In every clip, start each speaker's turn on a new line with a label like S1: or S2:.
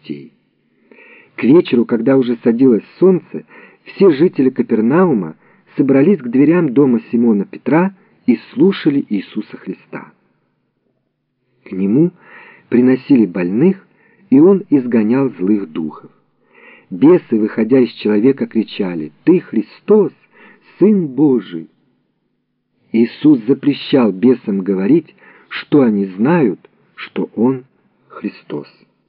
S1: гостей. К вечеру, когда уже садилось солнце, все жители Капернаума собрались к дверям дома Симона Петра и слушали Иисуса Христа. К нему приносили больных, и он изгонял злых духов. Бесы, выходя из человека, кричали: «Ты Христос, Сын Божий!» Иисус запрещал бесам говорить, что они знают, что Он Христос.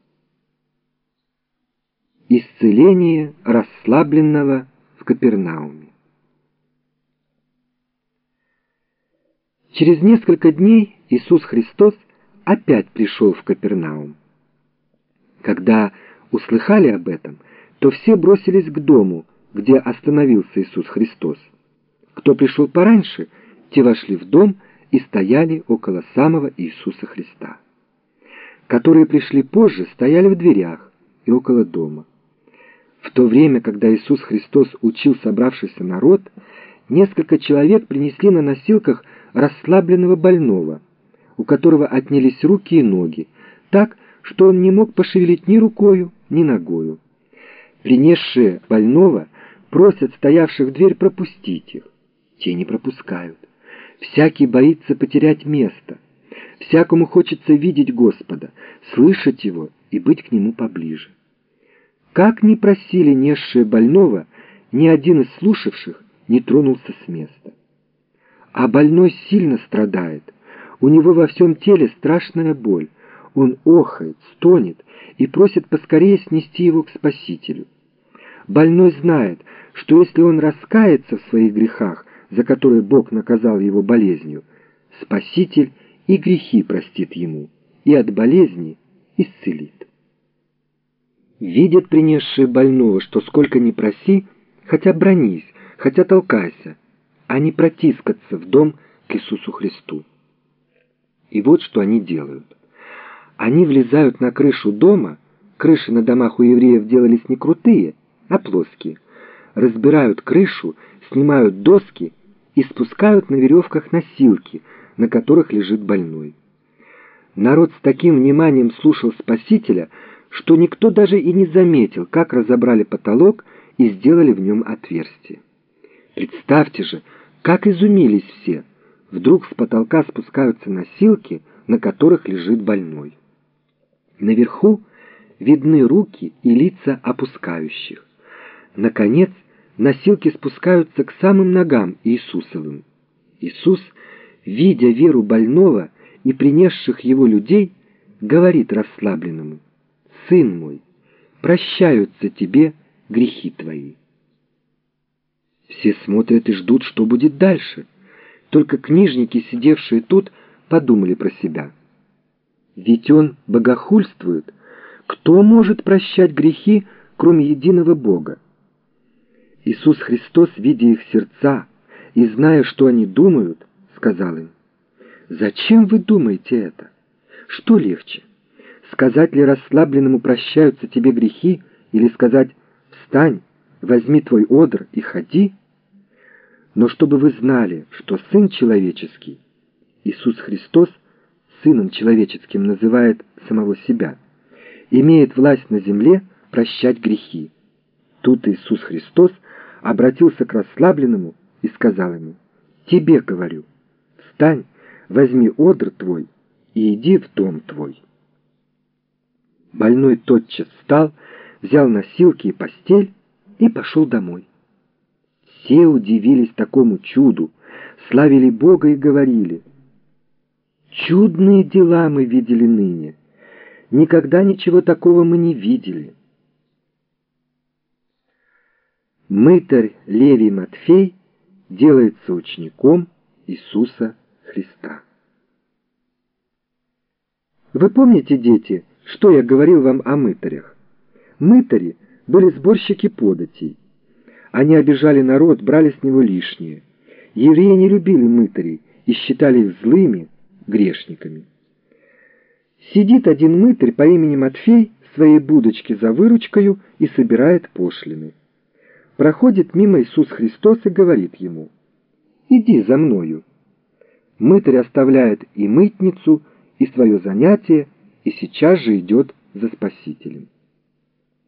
S1: Исцеление расслабленного в Капернауме. Через несколько дней Иисус Христос опять пришел в Капернаум. Когда услыхали об этом, то все бросились к дому, где остановился Иисус Христос. Кто пришел пораньше, те вошли в дом и стояли около самого Иисуса Христа. Которые пришли позже, стояли в дверях и около дома. В то время, когда Иисус Христос учил собравшийся народ, несколько человек принесли на носилках расслабленного больного, у которого отнялись руки и ноги, так, что он не мог пошевелить ни рукою, ни ногою. Принесшие больного просят стоявших в дверь пропустить их. Те не пропускают. Всякий боится потерять место. Всякому хочется видеть Господа, слышать Его и быть к Нему поближе. Как ни просили несшие больного, ни один из слушавших не тронулся с места. А больной сильно страдает. У него во всем теле страшная боль. Он охает, стонет и просит поскорее снести его к Спасителю. Больной знает, что если он раскается в своих грехах, за которые Бог наказал его болезнью, Спаситель и грехи простит ему, и от болезни исцелит. Видят принесшие больного, что сколько ни проси, хотя бранись, хотя толкайся, а не протискаться в дом к Иисусу Христу. И вот что они делают. Они влезают на крышу дома, крыши на домах у евреев делались не крутые, а плоские, разбирают крышу, снимают доски и спускают на веревках носилки, на которых лежит больной. Народ с таким вниманием слушал Спасителя, что никто даже и не заметил, как разобрали потолок и сделали в нем отверстие. Представьте же, как изумились все. Вдруг с потолка спускаются носилки, на которых лежит больной. Наверху видны руки и лица опускающих. Наконец, носилки спускаются к самым ногам Иисусовым. Иисус, видя веру больного и принесших его людей, говорит расслабленному: «Сын мой, прощаются тебе грехи твои». Все смотрят и ждут, что будет дальше. Только книжники, сидевшие тут, подумали про себя: ведь он богохульствует. Кто может прощать грехи, кроме единого Бога? Иисус Христос, видя их сердца и зная, что они думают, сказал им: «Зачем вы думаете это? Что легче? Сказать ли расслабленному: прощаются тебе грехи, или сказать: встань, возьми твой одр и ходи? Но чтобы вы знали, что Сын Человеческий, Иисус Христос, Сыном Человеческим называет самого себя, имеет власть на земле прощать грехи». Тут Иисус Христос обратился к расслабленному и сказал ему: «Тебе говорю, встань, возьми одр твой и иди в дом твой». Больной тотчас встал, взял носилки и постель и пошел домой. Все удивились такому чуду, славили Бога и говорили: «Чудные дела мы видели ныне, никогда ничего такого мы не видели». Мытарь Левий Матфей делается учеником Иисуса Христа. Вы помните, дети, что я говорил вам о мытарях? Мытари были сборщики податей. Они обижали народ, брали с него лишнее. Евреи не любили мытарей и считали их злыми, грешниками. Сидит один мытарь по имени Матфей в своей будочке за выручкою и собирает пошлины. Проходит мимо Иисус Христос и говорит ему: «Иди за мною». Мытарь оставляет и мытницу, и свое занятие, и сейчас же идет за Спасителем.